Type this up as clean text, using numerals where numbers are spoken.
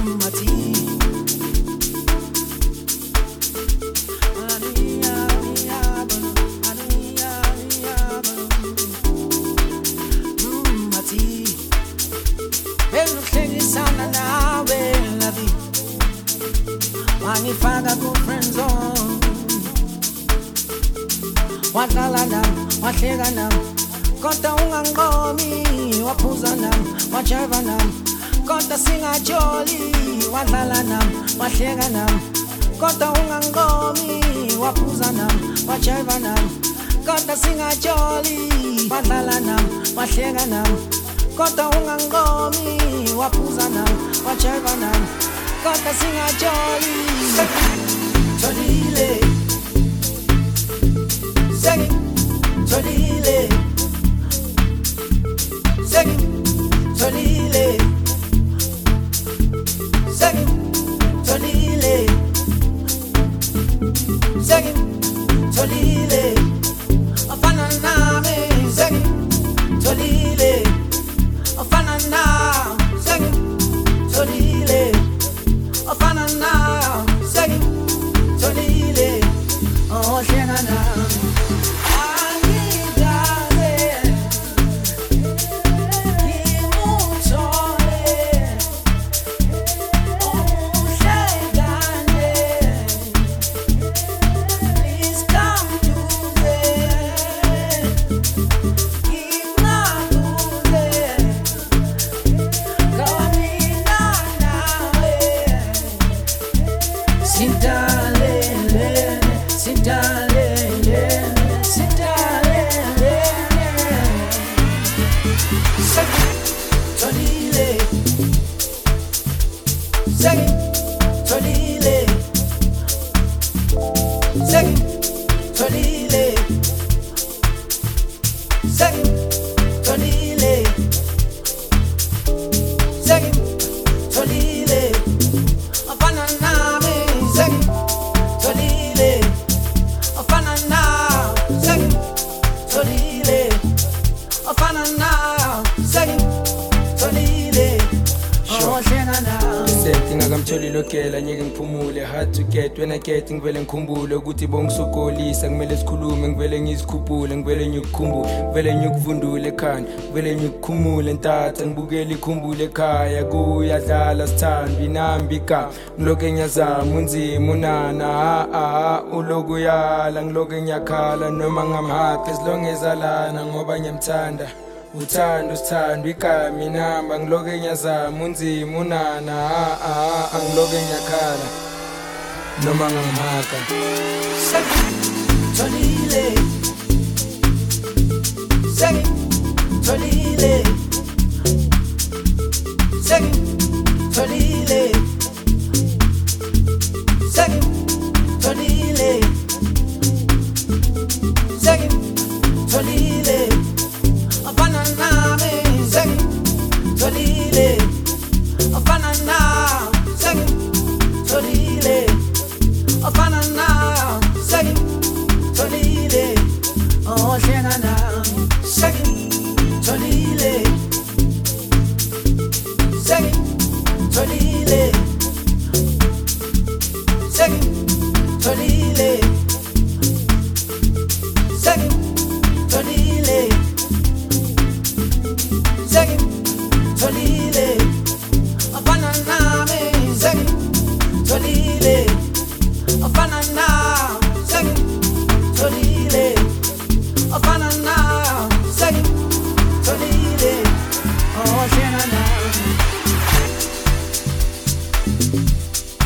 Sana nawe lavi wangifaka ku-friend zone, wadlala nami, wahleka nami, kodwa ungangiqomi, waphuza nami, wajiva nami, kodwa singajoli, wadlala nami, wahleka nami, kodwa ungangiqomi, waphuza nami, wajiva nami, kodwa singajoli, wadlala nami, wahleka nami, kodwa ungangiqomi, waphuza nami, wajiva nami, kodwa singajoli. Tolile Segi Tolile Segi Tolile Segi Tolile Segi Tolile Afana nami Segi Tolile Afana na Segi Tolile Afana na Segi Tolile Oh shena na hard to get when I get ngivele ngikhumbule ukuthi bongisokolisa kumele sikhulume ngivele ngizikhuphule ngivele ngikukhumbule ngivele ngikuvundule ekhaya ngivele ngikukhumule ntatha ngibukele ikhumbule ekhaya kuyadlala sithandwa inambika ngiloke ngiyazama unzima unana uloku yala ngiloke ngiyakhala noma ngamhaqe silongezalana ngoba ngiyamthanda uthando sithandwa igama inamba ngiloke ngiyazama unzima unana ngiloke ngiyakhala noma ngamhaka Tolile Segi Tolile Segi Tolile Segi Tolile Segi Tolile Afana nami Segi Tolile Afana na Segi Tolile Afana na Segi Tolile Oh shena na Segi Tolile Segi Tolile Segi Tolile Segi Tolile Segi Tolile Afana nami Segi Tolile Afana na Segi Tolile Afana na Segi Tolile Oh shena na